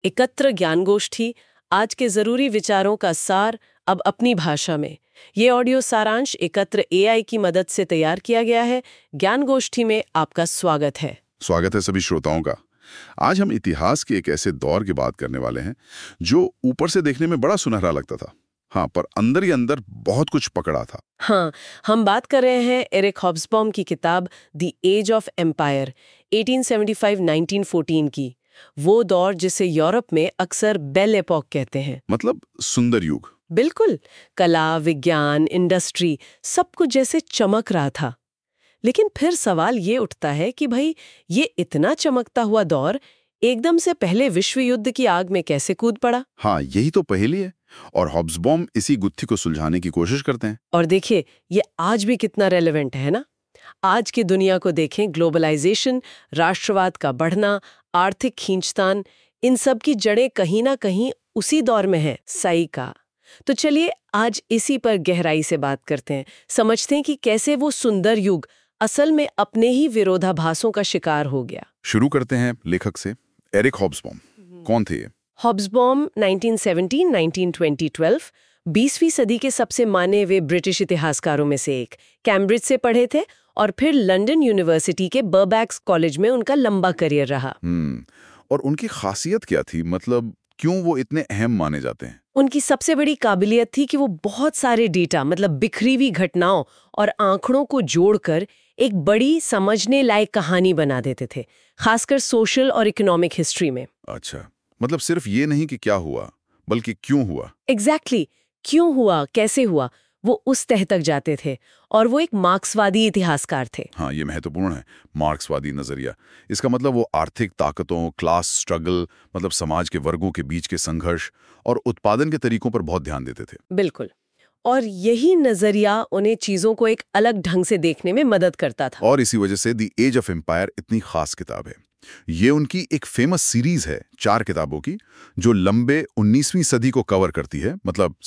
एकत्र ज्ञान गोष्ठी, आज के जरूरी विचारों का सार अब अपनी भाषा में। ये ऑडियो सारांश एकत्र एआई की मदद से तैयार किया गया है। ज्ञान गोष्ठी में आपका स्वागत है। स्वागत है सभी श्रोताओं का। आज हम इतिहास के एक ऐसे दौर की बात करने वाले हैं जो ऊपर से देखने में बड़ा सुनहरा लगता था, हाँ, पर अंदर ही अंदर बहुत कुछ पकड़ा था। हाँ, हम बात कर रहे हैं एरिक हॉब्सबॉम की किताब द एज ऑफ एम्पायर 1875-1914 की। वो दौर जिसे यूरोप में अक्सर बेल एपॉक कहते हैं। मतलब सुंदर युग। बिल्कुल, कला, विज्ञान, इंडस्ट्री सब कुछ जैसे चमक रहा था। लेकिन फिर सवाल ये उठता है कि भाई, ये इतना चमकता हुआ दौर एकदम से पहले विश्व युद्ध की आग में कैसे कूद पड़ा? हाँ, यही तो पहेली है और हॉब्सबॉम इसी गुत्थी को सुलझाने की कोशिश करते हैं। और देखिए, ये आज भी कितना रेलेवेंट है ना। आज की दुनिया को देखें, ग्लोबलाइजेशन, राष्ट्रवाद का बढ़ना, आर्थिक खींचतान, इन सब की जड़ें कहीं ना कहीं उसी दौर में है। सही कहा। तो चलिए आज इसी पर गहराई से बात करते हैं, समझते हैं कि कैसे वो सुंदर युग असल में अपने ही विरोधाभासों का शिकार हो गया। शुरू करते हैं लेखक से। एरिक हॉब्सबॉम कौन थे ये? हॉब्सबॉम 1917-1912 20वीं सदी के सबसे माने हुए ब्रिटिश इतिहासकारों में से एक। कैम्ब्रिज से पढ़े थे और फिर लंदन यूनिवर्सिटी के बर्बैक्स कॉलेज में उनका लंबा करियर रहा। और उनकी खासियत क्या थी, मतलब क्यों वो इतने अहम माने जाते हैं? उनकी सबसे बड़ी काबिलियत थी कि वो बहुत सारे डेटा, मतलब बिखरी हुई घटनाओं और आंकड़ों को जोड़कर एक बड़ी समझने लायक कहानी बना देते थे, खासकर सोशल और इकोनॉमिक हिस्ट्री में। अच्छा, मतलब सिर्फ ये नहीं कि क्या हुआ, बल्कि क्यों हुआ। एग्जैक्टली, क्यों हुआ, कैसे हुआ, वो उस तह तक जाते थे। और वो एक मार्क्सवादी इतिहासकार थे। हाँ, ये महत्वपूर्ण है, मार्क्सवादी नजरिया। इसका मतलब वो आर्थिक ताकतों, क्लास स्ट्रगल, मतलब समाज के वर्गों के बीच के संघर्ष और उत्पादन के तरीकों पर बहुत ध्यान देते थे। बिल्कुल। और यही नजरिया उन्हें चीजों को एक अलग ढंग से देखने में मदद करता था। और इसी वजह से द एज ऑफ एम्पायर इतनी खास किताब है। ये उनकी एक फेमस सीरीज है 4 किताबों की, जो लंबे 19वीं सदी को कवर करती है, मतलब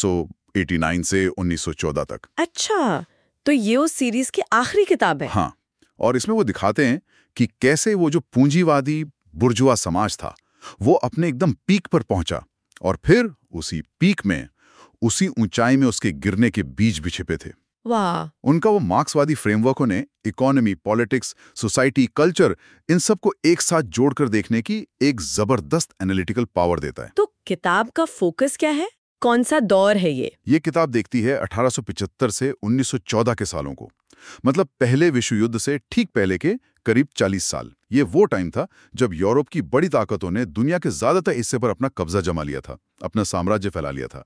1789 से 1914 तक। अच्छा, तो ये उस सीरीज की आखिरी किताब है? हाँ, और इसमें वो दिखाते हैं कि कैसे वो जो पूंजीवादी बुर्जुआ समाज था, वो अपने एकदम पीक पर पहुंचा और फिर उसी पीक में, उसी ऊंचाई में उसके गिरने के बीज भी छिपे थे। वाह! उनका वो मार्क्सवादी फ्रेमवर्क ने इकोनॉमी, पॉलिटिक्स, सोसाइटी, कल्चर, इन सब को एक साथ जोड़कर देखने की एक जबरदस्त एनालिटिकल पावर देता है। तो किताब का फोकस क्या है? कौन सा दौर है ये? ये किताब देखती है 1875 से 1914 के सालों को, मतलब पहले विश्व युद्ध से ठीक पहले के करीब 40 साल। ये वो टाइम था जब यूरोप की बड़ी ताकतों ने दुनिया के ज्यादातर हिस्से पर अपना कब्जा जमा लिया था, अपना साम्राज्य फैला लिया था।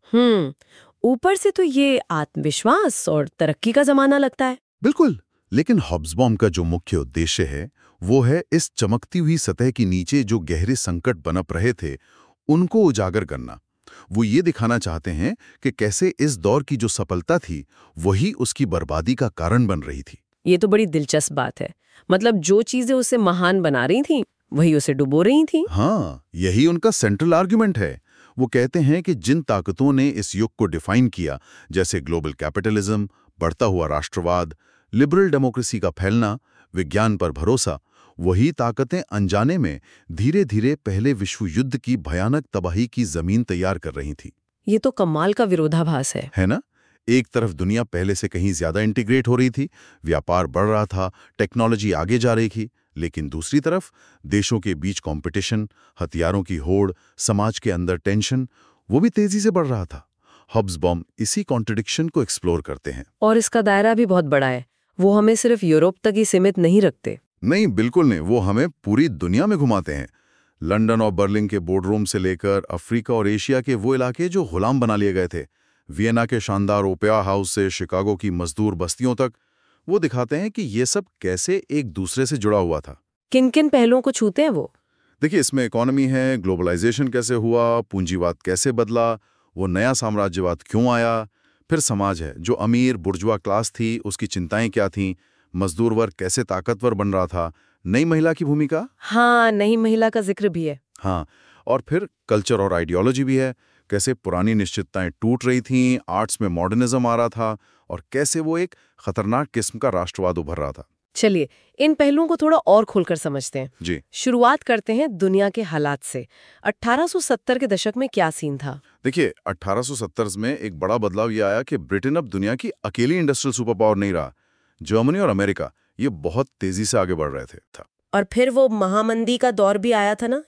ऊपर से तो ये आत्मविश्वास और तरक्की का जमाना लगता है। बिल्कुल, लेकिन हॉब्सबॉम का जो मुख्य उद्देश्य है, वो है इस चमकती हुई सतह के नीचे जो गहरे संकट बनप रहे थे, उनको उजागर करना। वो ये दिखाना चाहते हैं कि कैसे इस दौर की जो सफलता थी, वही उसकी बर्बादी का कारण बन रही थी। ये तो बड़ी दिलचस्प बात है। मतलब जो चीजें उसे महान बना रही थीं, वही उसे डुबो रही थीं। हाँ, यही उनका सेंट्रल आर्गुमेंट है। वो कहते हैं कि जिन ताकतों ने इस युग को डिफाइन किया, जैसे ग्लोबल कैपिटलिज्म, बढ़ता हुआ राष्ट्रवाद, लिबरल डेमोक्रेसी का फैलना, विज्ञान पर भरोसा, वही ताकतें अनजाने में धीरे धीरे पहले विश्व युद्ध की भयानक तबाही की जमीन तैयार कर रही थी। ये तो कमाल का विरोधाभास है ना? एक तरफ दुनिया पहले से कहीं ज्यादा इंटीग्रेट हो रही थी, व्यापार बढ़ रहा था, टेक्नोलॉजी आगे जा रही थी, लेकिन दूसरी तरफ देशों के बीच कंपटीशन, हथियारों की होड़, समाज के अंदर टेंशन, वो भी तेजी से बढ़ रहा था। हॉब्सबॉम इसी कॉन्ट्रडिक्शन को एक्सप्लोर करते हैं। और इसका दायरा भी बहुत बड़ा है। वो हमें सिर्फ यूरोप तक ही सीमित नहीं रखते। नहीं, बिल्कुल नहीं, वो हमें पूरी दुनिया में घुमाते हैं। लंदन और बर्लिन के बोर्डरूम से लेकर अफ्रीका और एशिया के वो इलाके जो गुलाम बना लिए गए थे, वियना के शानदार ओपेरा हाउस से शिकागो की मजदूर बस्तियों तक, वो दिखाते हैं कि ये सब कैसे एक दूसरे से जुड़ा हुआ था। किन किन पहलुओं को छूते हैं वो? देखिए, इसमें इकोनॉमी है, ग्लोबलाइजेशन कैसे हुआ, पूंजीवाद कैसे बदला, वो नया साम्राज्यवाद क्यों आया, फिर समाज है, जो अमीर बुर्जुआ क्लास थी, उसकी चिंताएं क्या थीं, मजदूर वर्ग कैसे ताकतवर बन रहा था, नई महिला की भूमिका। हाँ, नई महिला का जिक्र भी है। हाँ, और फिर कल्चर और आइडियोलॉजी भी है, कैसे पुरानी निश्चितताएं टूट रही थीं, आर्ट्स में मॉडर्निज्म आ रहा था, और कैसे वो एक खतरनाक किस्म का राष्ट्रवाद उभर रहा था। चलिए इन पहलुओं को थोड़ा और खोलकर समझते हैं। जी शुरुआत करते हैं दुनिया के हालात से। 1870 के दशक में क्या सीन था? देखिए, 1870 में एक बड़ा बदलाव ये आया कि ब्रिटेन अब दुनिया की अकेली इंडस्ट्रियल सुपर पावर नहीं रहा। जर्मनी और अमेरिका ये बहुत तेजी से आगे बढ़ रहे थे। और फिर वो महामंदी का दौर भी आया था ना,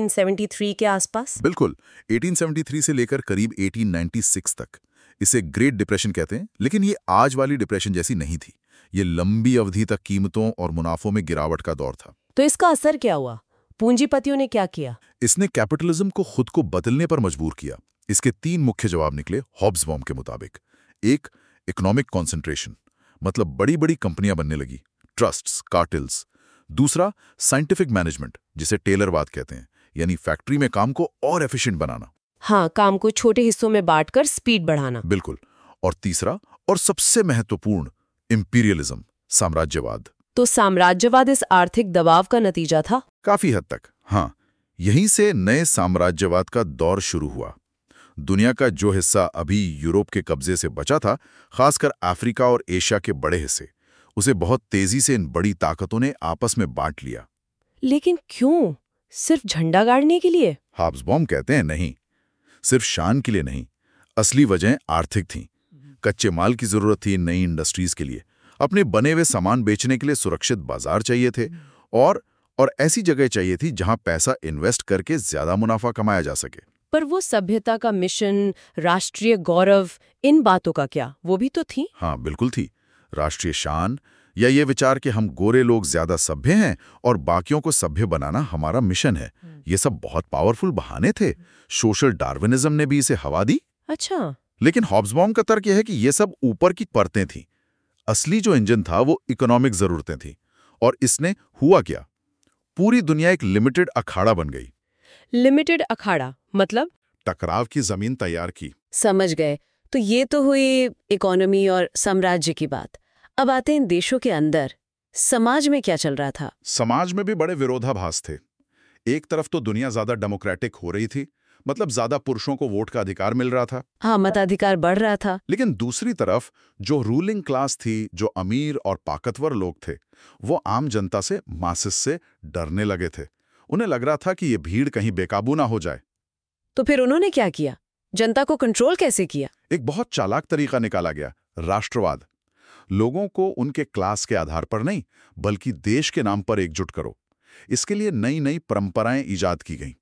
1873 के आसपास। बिल्कुल, 1873 से लेकर करीब 1896 तक। इसे ग्रेट डिप्रेशन कहते हैं, लेकिन ये आज वाली डिप्रेशन जैसी नहीं थी। ये लंबी अवधि तक कीमतों और मुनाफों में गिरावट का दौर था। तो इसका असर क्या हुआ? पूंजीपतियों ने क्या किया? इसने कैपिटलिज्म को खुद को बदलने पर मजबूर किया। इसके 3 मुख्य जवाब निकले हॉब्सबॉम के मुताबिक। एक, इकोनॉमिक कॉन्सेंट्रेशन, मतलब बड़ी-बड़ी कंपनियां बनने लगी, ट्रस्ट्स, कार्टेल्स। दूसरा, साइंटिफिक मैनेजमेंट, जिसे टेलरवाद कहते हैं, यानी फैक्ट्री में काम को और एफिशिएंट बनाना। हाँ, काम को छोटे हिस्सों में बांटकर स्पीड बढ़ाना। बिल्कुल। और तीसरा और सबसे महत्वपूर्ण, इंपीरियलिज्म, साम्राज्यवाद। तो साम्राज्यवाद इस आर्थिक दबाव का नतीजा था? काफी हद तक, हाँ। यहीं से नए साम्राज्यवाद का दौर शुरू हुआ। दुनिया का जो हिस्सा अभी यूरोप के कब्जे से बचा था, खासकर अफ्रीका और एशिया के बड़े हिस्से, उसे बहुत तेजी से इन बड़ी ताकतों ने आपस में बांट लिया। लेकिन क्यों? सिर्फ झंडा गाड़ने के लिए? हॉब्सबॉम कहते हैं नहीं, सिर्फ शान के लिए नहीं। असली वजह आर्थिक थी। कच्चे माल की जरूरत थी नई इंडस्ट्रीज के लिए, अपने बने हुए सामान बेचने के लिए सुरक्षित बाजार चाहिए थे, और ऐसी जगह चाहिए थी जहां पैसा इन्वेस्ट करके ज्यादा मुनाफा कमाया जा सके। पर वो सभ्यता का मिशन, राष्ट्रीय गौरव, इन बातों का क्या? वो भी तो थी। हाँ, बिल्कुल थी। राष्ट्रीय शान या ये विचार कि हम गोरे लोग ज्यादा सभ्य हैं और बाकियों को सभ्य बनाना हमारा मिशन है, ये सब बहुत पावरफुल बहाने थे। सोशल डार्विनिज्म ने भी इसे हवा दी। अच्छा। लेकिन हॉब्सबॉम का तर्क यह है कि ये सब ऊपर की परतें थीं। असली जो इंजन था वो इकोनॉमिक जरूरतें थीं। और इसने हुआ क्या? पूरी दुनिया एक लिमिटेड अखाड़ा बन गई। लिमिटेड अखाड़ा मतलब? टकराव की जमीन तैयार की। समझ गए। तो ये तो हुई इकोनॉमी और साम्राज्य की बात। अब आते हैं देशों के अंदर। समाज में क्या चल रहा था? समाज में भी बड़े विरोधाभास थे। एक तरफ तो दुनिया ज्यादा डेमोक्रेटिक हो रही थी, मतलब ज्यादा पुरुषों को वोट का अधिकार मिल रहा था। हाँ, मताधिकार बढ़ रहा था। लेकिन दूसरी तरफ जो रूलिंग क्लास थी, जो अमीर और ताकतवर लोग थे, वो आम जनता से, मासिस से डरने लगे थे। उन्हें लग रहा था कि ये भीड़ कहीं बेकाबू ना हो जाए। तो फिर उन्होंने क्या किया? जनता को कंट्रोल कैसे किया? एक बहुत चालाक तरीका निकाला गया, राष्ट्रवाद। लोगों को उनके क्लास के आधार पर नहीं, बल्कि देश के नाम पर एकजुट करो। इसके लिए नई नई परंपराएं इजाद की गईं।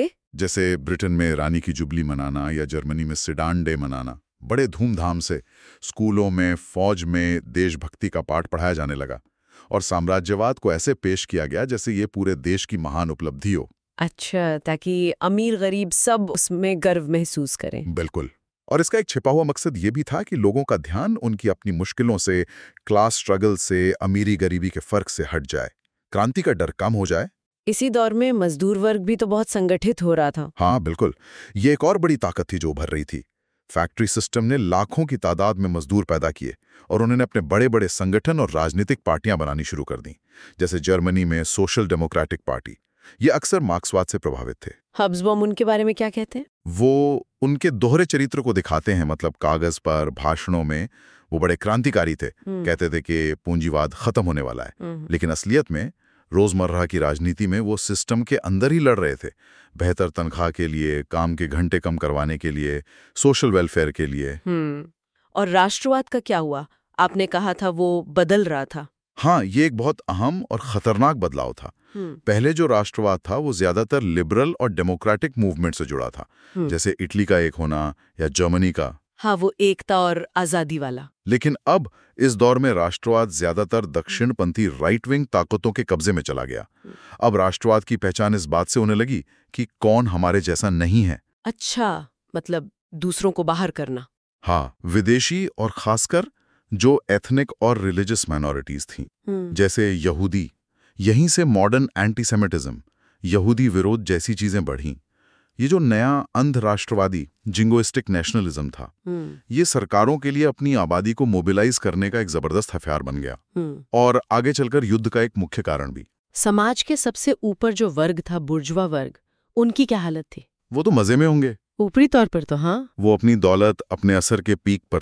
जैसे ब्रिटेन में रानी की जुबली मनाना या जर्मनी में सिडान डे मनाना। बड़े धूमधाम से स्कूलों में, फौज में देशभक्ति का पाठ पढ़ाया जाने लगा। और साम्राज्यवाद को ऐसे पेश किया गया जैसे ये पूरे देश की महान उपलब्धि हो। अच्छा, ताकि अमीर गरीब सब उसमें गर्व महसूस करें। बिल्कुल। और इसका एक छिपा हुआ मकसद ये भी था कि लोगों का ध्यान उनकी अपनी मुश्किलों से, क्लास स्ट्रगल से, अमीरी गरीबी के फर्क से हट जाए, क्रांति का डर कम हो जाए। इसी दौर में मजदूर वर्ग भी तो बहुत संगठित हो रहा था। हाँ, बिल्कुल। ये एक और बड़ी ताकत थी जो उभर रही थी। फैक्ट्री सिस्टम ने लाखों की तादाद में मजदूर पैदा किए और उन्होंने अपने बड़े बड़े संगठन और राजनीतिक पार्टियां बनानी शुरू कर दी। जैसे जर्मनी में सोशल डेमोक्रेटिक पार्टी। ये अक्सर मार्क्सवाद से प्रभावित थे। हब्सबॉम उनके बारे में क्या कहते हैं? वो उनके दोहरे चरित्र को दिखाते हैं, मतलब कागज पर, भाषणों में वो बड़े क्रांतिकारी थे। कहते थे कि पूंजीवाद खत्म होने वाला है, लेकिन असलियत में रोजमर्रा की राजनीति में वो सिस्टम के अंदर ही लड़ रहे थे। बेहतर तनख्वाह के लिए, काम के घंटे कम करवाने के लिए, सोशल वेलफेयर के लिए। और राष्ट्रवाद का क्या हुआ? आपने कहा था वो बदल रहा था। हाँ, ये एक बहुत अहम और खतरनाक बदलाव था। पहले जो राष्ट्रवाद था वो ज्यादातर लिबरल और डेमोक्रेटिक मूवमेंट से जुड़ा था, जैसे इटली का एक होना या जर्मनी का। हाँ, वो एकता और आजादी वाला। लेकिन अब इस दौर में राष्ट्रवाद ज्यादातर दक्षिणपंथी राइट विंग ताकतों के कब्जे में चला गया। अब राष्ट्रवाद की पहचान इस बात से होने लगी कि कौन हमारे जैसा नहीं है। अच्छा, मतलब दूसरों को बाहर करना। हाँ, विदेशी और खासकर जो एथनिक और रिलीजियस माइनॉरिटीज थीं, जैसे यहूदी। यहीं से मॉडर्न एंटीसेमिटिज्म, यहूदी विरोध जैसी चीजें बढ़ीं। ये जो नया अंध राष्ट्रवादी जिंगोइस्टिक नेशनलिज्म था, ये सरकारों के लिए अपनी आबादी को मोबिलाइज करने का एक जबरदस्त हथियार बन गया, और आगे चलकर युद्ध का एक मुख्य कारण भी। समाज के सबसे ऊपर जो वर्ग था, बुर्जुआ वर्ग, उनकी क्या हालत थी? वो तो मजे में होंगे। ऊपरी तौर पर तो हाँ। वो अपनी दौलत, अपने असर के पीक पर थे।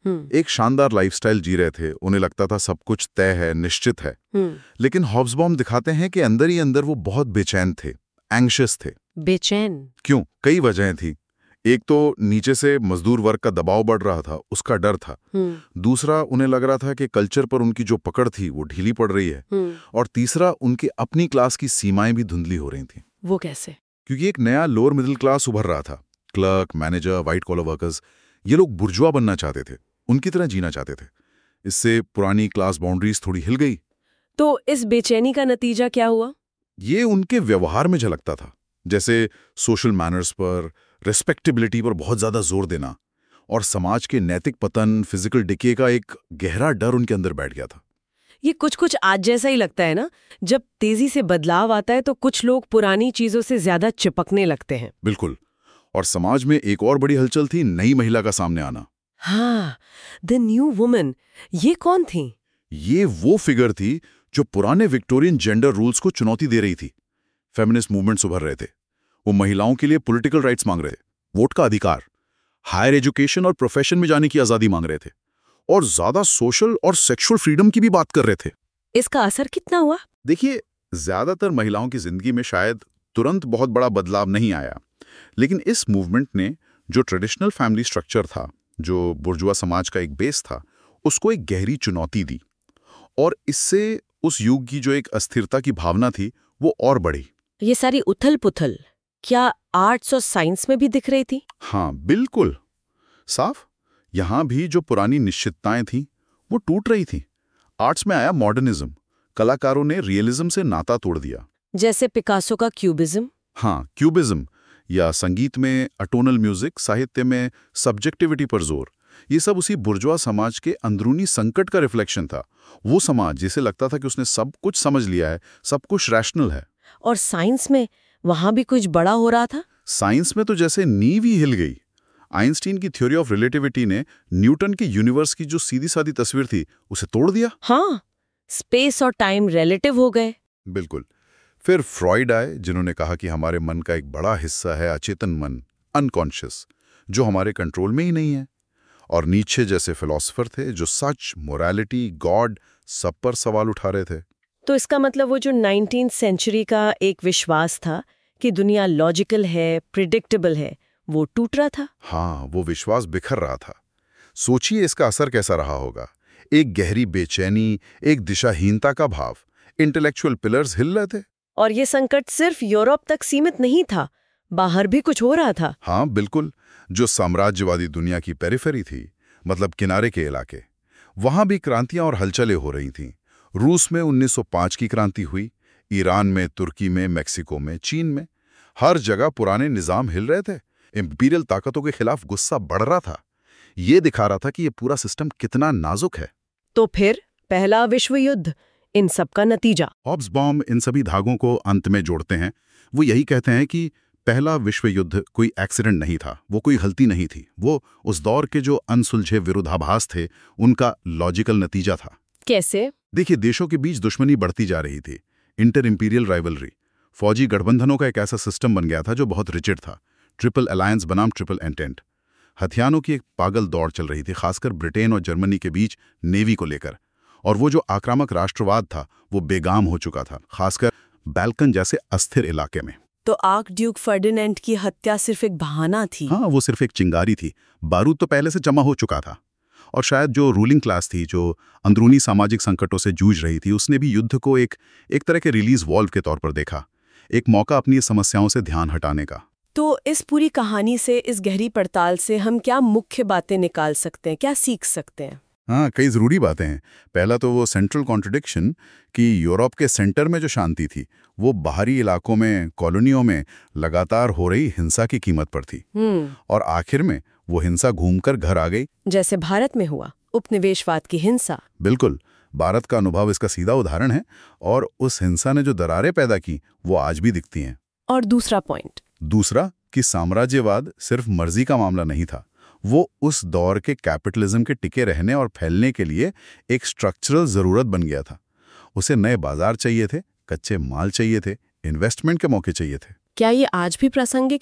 एक शानदार लाइफस्टाइल जी रहे थे, उन्हें लगता था सब कुछ तय है, निश्चित है। लेकिन हॉब्सबॉम दिखाते हैं कि अंदर ही अंदर वो बहुत बेचैन थे, एंग्शियस थे। बेचैन क्यों? कई वजहें थी। एक तो नीचे से मजदूर वर्ग का दबाव बढ़ रहा था, उसका डर था। दूसरा, उन्हें लग रहा था कि कल्चर पर उनकी जो पकड़ थी वो ढीली पड़ रही है। और तीसरा, उनकी अपनी क्लास की सीमाएं भी धुंधली हो रही थी। वो कैसे? क्योंकि एक नया लोअर मिडिल क्लास उभर रहा था। Clerk, manager, white collar workers, ये लोग बुर्जुआ बनना चाहते थे, उनकी तरह जीना चाहते थे। इससे पुरानी क्लास बाउंड्रीज थोड़ी हिल गई। तो इस बेचैनी का नतीजा क्या हुआ? ये उनके व्यवहार में झलकता था, जैसे सोशल मैनर्स पर, रेस्पेक्टेबिलिटी पर बहुत ज्यादा जोर देना, और समाज के नैतिक पतन, फिजिकल डिके का एक गहरा डर उनके अंदर बैठ गया था। ये कुछ कुछ आज जैसा ही लगता है ना। जब तेजी से बदलाव आता है तो कुछ लोग पुरानी चीजों से ज्यादा चिपकने लगते हैं। बिल्कुल। और समाज में एक और बड़ी हलचल थी, नई महिला का सामने आना। हाँ, द न्यू वुमन। ये कौन थी? ये वो फिगर थी जो पुराने विक्टोरियन जेंडर रूल्स को चुनौती दे रही थी। फेमिनिस्ट मूवमेंट्स उभर रहे थे। वो महिलाओं के लिए पॉलिटिकल राइट्स मांग रहे थे, वोट का अधिकार, हायर एजुकेशन और प्रोफेशन में जाने की आजादी मांग रहे थे, और ज्यादा सोशल और सेक्सुअल फ्रीडम की भी बात कर रहे थे। इसका असर कितना हुआ? देखिए, ज्यादातर महिलाओं की जिंदगी में शायद तुरंत बहुत बड़ा बदलाव नहीं आया, लेकिन इस मूवमेंट ने जो ट्रेडिशनल फैमिली स्ट्रक्चर था, जो बुर्जुआ समाज का एक बेस था, उसको एक गहरी चुनौती दी। और इससे उस युग की जो एक अस्थिरता की भावना थी वो और बढ़ी। ये सारी उथल पुथल क्या आर्ट्स और साइंस में भी दिख रही थी? हाँ, बिल्कुल साफ। यहां भी जो पुरानी निश्चितताएं थीं वो टूट रही थी। आर्ट्स में आया मॉडर्निज्म, कलाकारों ने रियलिज्म से नाता तोड़ दिया। जैसे पिकासो का क्यूबिज्म। हाँ, क्यूबिज्म, या संगीत में अटोनल म्यूजिक, साहित्य में सब्जेक्टिविटी पर जोर। ये सब उसी बुर्जुआ समाज के अंदरूनी संकट का रिफ्लेक्शन था। वो समाज जिसे लगता था कि उसने सब कुछ समझ लिया है, सब कुछ रैशनल है। और साइंस में वहां भी कुछ बड़ा हो रहा था। साइंस में तो जैसे नींव ही हिल गई। आइंस्टीन की थ्योरी ऑफ रिलेटिविटी ने न्यूटन के यूनिवर्स की जो सीधी सादी तस्वीर थी उसे तोड़ दिया। हाँ, स्पेस और टाइम रिलेटिव हो गए। बिल्कुल। फिर फ्रॉइड आए, जिन्होंने कहा कि हमारे मन का एक बड़ा हिस्सा है अचेतन मन, अनकॉन्शियस, जो हमारे कंट्रोल में ही नहीं है। और नीचे जैसे फिलोसोफर थे जो सच, मोरालिटी, गॉड, सब पर सवाल उठा रहे थे। तो इसका मतलब वो जो 19th सेंचुरी का एक विश्वास था कि दुनिया लॉजिकल है, प्रिडिक्टेबल है, वो टूट रहा था। हाँ, वो विश्वास बिखर रहा था। सोचिए इसका असर कैसा रहा होगा। एक गहरी बेचैनी, एक दिशाहीनता का भाव, इंटेलेक्चुअल पिलर्स हिल रहे थे। और ये संकट सिर्फ यूरोप तक सीमित नहीं था, बाहर भी कुछ हो रहा था। हाँ, बिल्कुल। जो साम्राज्यवादी दुनिया की पेरिफेरी थी, मतलब किनारे के इलाके, वहां भी क्रांतियां और हलचलें हो रही थीं। रूस में 1905 की क्रांति हुई, ईरान में, तुर्की में, मेक्सिको में, चीन में। हर जगह पुराने निजाम हिल रहे थे। इंपीरियल ताकतों के खिलाफ गुस्सा बढ़ रहा था। ये दिखा रहा था कि ये पूरा सिस्टम कितना नाजुक है। तो फिर पहला विश्व युद्ध, इन सब का नतीजा। हॉब्सबॉम इन सभी धागों को अंत में जोड़ते हैं। वो यही कहते हैं कि पहला विश्व युद्ध कोई एक्सीडेंट नहीं था, वो कोई गलती नहीं थी, वो उस दौर के जो अनसुलझे विरोधाभास थे उनका लॉजिकल नतीजा था। कैसे? देखिए, देशों के बीच दुश्मनी बढ़ती जा रही थी, इंटर इंपीरियल राइवलरी, फौजी गठबंधनों का एक ऐसा सिस्टम बन गया था जो बहुत रिजिड था। ट्रिपल अलायंस बनाम ट्रिपल एंटेंट। हथियारों की एक पागल दौड़ चल रही थी, खासकर ब्रिटेन और जर्मनी के बीच नेवी को लेकर। और वो जो आक्रामक राष्ट्रवाद था वो बेगाम हो चुका था, खासकर बैल्कन जैसे अस्थिर इलाके में। तो आर्क ड्यूक फर्डिनेंड की हत्या सिर्फ एक बहाना थी? हाँ, वो सिर्फ एक चिंगारी थी। बारूद तो पहले से जमा हो चुका था। और शायद जो रूलिंग क्लास थी, जो अंदरूनी सामाजिक संकटों से जूझ रही थी, उसने भी युद्ध को एक तरह के रिलीज वॉल्व के तौर पर देखा, एक मौका अपनी समस्याओं से ध्यान हटाने का। तो इस पूरी कहानी से, इस गहरी पड़ताल से हम क्या मुख्य बातें निकाल सकते हैं, क्या सीख सकते हैं? हाँ, कई ज़रूरी बातें हैं। पहला तो वो सेंट्रल कॉन्ट्रडिक्शन कि यूरोप के सेंटर में जो शांति थी वो बाहरी इलाकों में, कॉलोनियों में लगातार हो रही हिंसा की कीमत पर थी। और आखिर में वो हिंसा घूमकर घर आ गई, जैसे भारत में हुआ, उपनिवेशवाद की हिंसा। बिल्कुल। भारत का अनुभव इसका सीधा उदाहरण है। और उस हिंसा ने जो दरारें पैदा की वो आज भी दिखती हैं। और दूसरा पॉइंट? दूसरा कि साम्राज्यवाद सिर्फ मर्जी का मामला नहीं था, वो उस दौर के कैपिटलिज्म के टिके रहने और फैलने के लिए एक स्ट्रक्चरल जरूरत बन गया था। उसे नए बाजार चाहिए थे, कच्चे माल चाहिए थे, इन्वेस्टमेंट के मौके चाहिए थे। क्या ये आज भी प्रासंगिक है?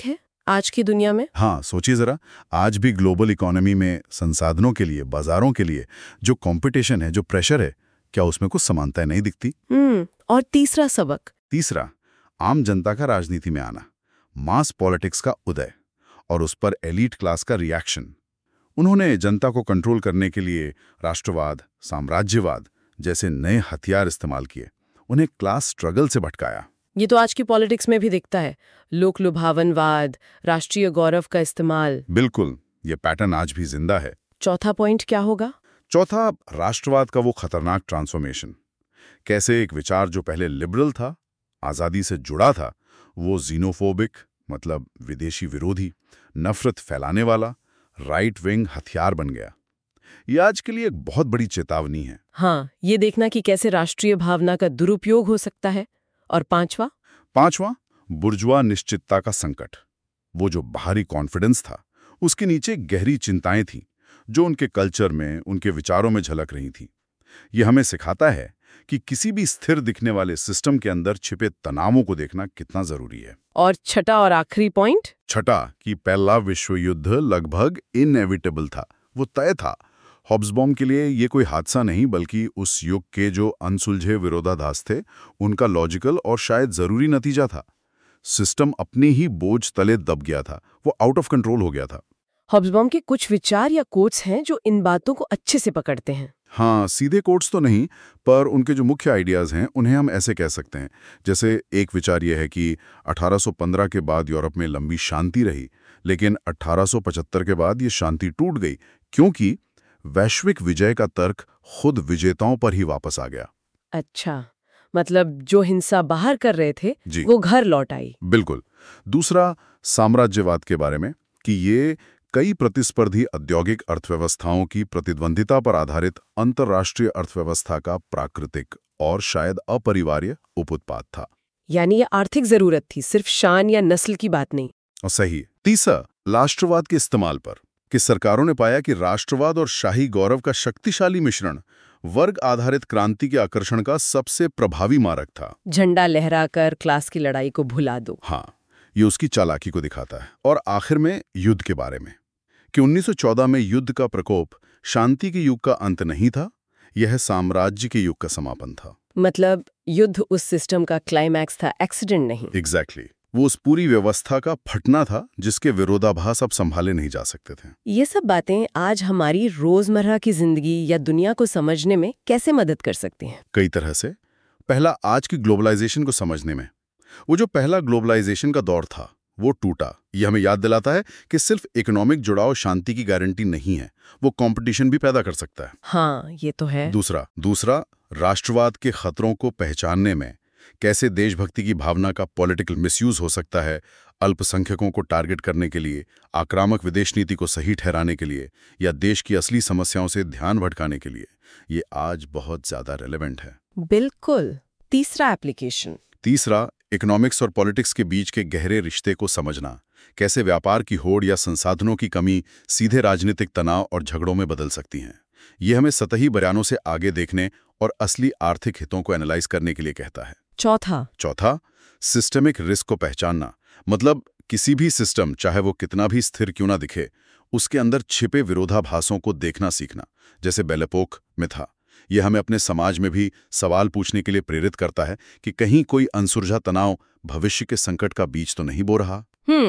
आज की दुनिया में? हाँ, सोचिए जरा, आज भी ग्लोबल इकोनॉमी में संसाधनों के लिए, बाजारों के लिए जो कंपटीशन है, जो प्रेशर है, क्या उसमें कुछ समानताएं नहीं दिखती? और तीसरा सबक? तीसरा, आम जनता का राजनीति में आना, मास पॉलिटिक्स का उदय और उस पर एलीट क्लास का रिएक्शन। उन्होंने जनता को कंट्रोल करने के लिए राष्ट्रवाद, साम्राज्यवाद जैसे नए हथियार इस्तेमाल किए, उन्हें क्लास स्ट्रगल से भटकाया। ये तो आज की पॉलिटिक्स में भी दिखता है, लोक लुभावनवाद, राष्ट्रीय गौरव का इस्तेमाल। बिल्कुल, ये पैटर्न आज भी जिंदा है। चौथा पॉइंट क्या होगा? चौथा, राष्ट्रवाद का वो खतरनाक ट्रांसफॉर्मेशन। कैसे एक विचार जो पहले लिबरल था, आज़ादी से जुड़ा था, वो जीनोफोबिक, मतलब विदेशी विरोधी, नफरत फैलाने वाला, राइट विंग हथियार बन गया। ये आज के लिए एक बहुत बड़ी चेतावनी है। हाँ, ये देखना कि कैसे राष्ट्रीय भावना का दुरुपयोग हो सकता है। और पांचवा, बुर्जुआ निश्चितता का संकट। वो जो बाहरी कॉन्फिडेंस था, उसके नीचे गहरी चिंताएं थीं, जो उनके कल्चर में, उनके विचारों में झलक रही थी। ये हमें सिखाता है कि किसी भी स्थिर दिखने वाले सिस्टम के अंदर छिपे तनावों को देखना कितना जरूरी है। और छठा और आखिरी पॉइंट? छठा, कि पहला विश्व युद्ध लगभग इनएविटेबल था, वो तय था। हॉब्सबॉम के लिए ये कोई हादसा नहीं, बल्कि उस युग के जो अनसुलझे विरोधाभास थे, उनका लॉजिकल और शायद जरूरी नतीजा था। सिस्टम अपने ही बोझ तले दब गया था, वो आउट ऑफ कंट्रोल हो गया था। हॉब्सबॉम के कुछ विचार या कोट्स हैं जो इन बातों को अच्छे से पकड़ते हैं। हाँ, सीधे कोट्स तो नहीं, पर उनके जो मुख्य आइडियाज हैं उन्हें हम ऐसे कह सकते हैं। जैसे एक विचार यह है कि 1815 के बाद यूरोप में लंबी शांति रही, लेकिन 1875 के बाद ये शांति टूट गई, क्योंकि वैश्विक विजय का तर्क खुद विजेताओं पर ही वापस आ गया। अच्छा, मतलब जो हिंसा बाहर कर रहे थे जी, वो घर लौट आई। बिल्कुल। दूसरा, साम्राज्यवाद के बारे में, कि ये कई प्रतिस्पर्धी औद्योगिक अर्थव्यवस्थाओं की प्रतिद्वंदिता पर आधारित अंतर्राष्ट्रीय अर्थव्यवस्था का प्राकृतिक और शायद अपरिवार्य उपउत्पाद था। यानी ये आर्थिक जरूरत थी, सिर्फ शान या नस्ल की बात नहीं। और सही। तीसरा, राष्ट्रवाद के इस्तेमाल पर, कि सरकारों ने पाया कि राष्ट्रवाद और शाही गौरव का शक्तिशाली मिश्रण वर्ग आधारित क्रांति के आकर्षण का सबसे प्रभावी मारक था। झंडा लहराकर क्लास की लड़ाई को भुला दो। हाँ, ये उसकी चालाकी को दिखाता है। और आखिर में युद्ध के बारे में, कि 1914 में युद्ध का प्रकोप शांति के युग का अंत नहीं था, यह साम्राज्य के युग का समापन था। मतलब युद्ध उस सिस्टम का क्लाइमैक्स था, एक्सीडेंट नहीं। एग्जैक्टली, वो उस पूरी व्यवस्था का फटना था जिसके विरोधाभास अब संभाले नहीं जा सकते थे। ये सब बातें आज हमारी रोजमर्रा की जिंदगी या दुनिया को समझने में कैसे मदद कर सकती हैं? कई तरह से। पहला, आज की ग्लोबलाइजेशन को समझने में। वो जो पहला ग्लोबलाइजेशन का दौर था, वो टूटा। ये हमें याद दिलाता है कि सिर्फ इकोनॉमिक जुड़ाव शांति की गारंटी नहीं है, वो कंपटीशन भी पैदा कर सकता है। हाँ, ये तो है। दूसरा, राष्ट्रवाद के खतरों को पहचानने में, कैसे देशभक्ति की भावना का पॉलिटिकल मिसयूज हो सकता है, अल्पसंख्यकों को टारगेट करने के लिए, आक्रामक विदेश नीति को सही ठहराने के लिए, या देश की असली समस्याओं से ध्यान भटकाने के लिए। ये आज बहुत ज्यादा रेलेवेंट है। बिल्कुल। तीसरा एप्लीकेशन? तीसरा, इकोनॉमिक्स और पॉलिटिक्स के बीच के गहरे रिश्ते को समझना, कैसे व्यापार की होड़ या संसाधनों की कमी सीधे राजनीतिक तनाव और झगड़ों में बदल सकती हैं। ये हमें सतही बयानों से आगे देखने और असली आर्थिक हितों को एनालाइज करने के लिए कहता है। चौथा, सिस्टमिक रिस्क को पहचानना, मतलब किसी भी सिस्टम, चाहे वो कितना भी स्थिर क्यों ना दिखे, उसके अंदर छिपे विरोधाभासों को देखना सीखना, जैसे बेल एपोक में था। यह हमें अपने समाज में भी सवाल पूछने के लिए प्रेरित करता है कि कहीं कोई अनसुलझा तनाव भविष्य के संकट का बीज तो नहीं बो रहा।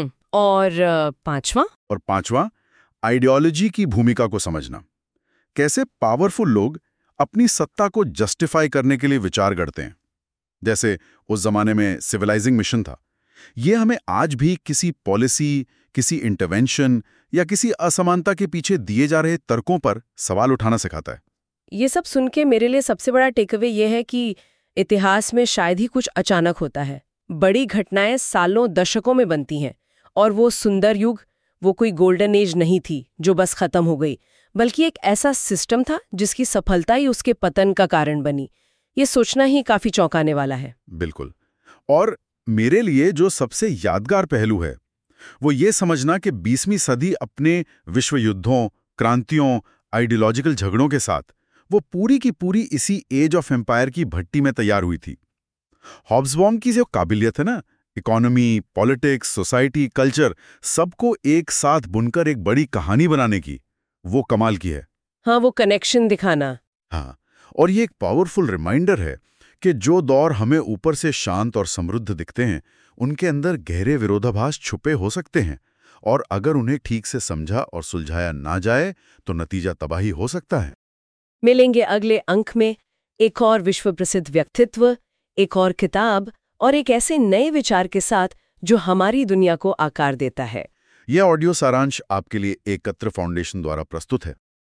और पांचवा, आइडियोलॉजी की भूमिका को समझना, कैसे पावरफुल लोग अपनी सत्ता को जस्टिफाई करने के लिए विचार गढ़ते हैं। जैसे उस जमाने में सिविलाइजिंग मिशन था। यह हमें आज भी किसी पॉलिसी, किसी इंटरवेंशन या किसी असमानता के पीछे दिए जा रहे तर्कों पर सवाल उठाना सिखाता है। ये सब सुन के मेरे लिए सबसे बड़ा टेकअवे ये है कि इतिहास में शायद ही कुछ अचानक होता है। बड़ी घटनाएं सालों दशकों में बनती हैं, और वो सुंदर युग, वो कोई गोल्डन एज नहीं थी जो बस खत्म हो गई, बल्कि एक ऐसा सिस्टम था जिसकी सफलता ही उसके पतन का कारण बनी। ये सोचना ही काफी चौंकाने वाला है। बिल्कुल। और मेरे लिए जो सबसे यादगार पहलू है, वो ये समझना कि 20वीं सदी अपने विश्व युद्धों, क्रांतियों, आइडियोलॉजिकल झगड़ों के साथ वो पूरी की पूरी इसी एज ऑफ एम्पायर की भट्टी में तैयार हुई थी। हॉब्सबॉम की जो काबिलियत है ना, इकोनॉमी, पॉलिटिक्स, सोसाइटी, कल्चर सबको एक साथ बुनकर एक बड़ी कहानी बनाने की, वो कमाल की है। हाँ, वो कनेक्शन दिखाना। हाँ, और ये एक पावरफुल रिमाइंडर है कि जो दौर हमें ऊपर से शांत और समृद्ध दिखते हैं, उनके अंदर गहरे विरोधाभास छुपे हो सकते हैं, और अगर उन्हें ठीक से समझा और सुलझाया ना जाए तो नतीजा तबाही हो सकता है। मिलेंगे अगले अंक में एक और विश्व प्रसिद्ध व्यक्तित्व, एक और किताब और एक ऐसे नए विचार के साथ जो हमारी दुनिया को आकार देता है। यह ऑडियो सारांश आपके लिए एकत्र फाउंडेशन द्वारा प्रस्तुत है।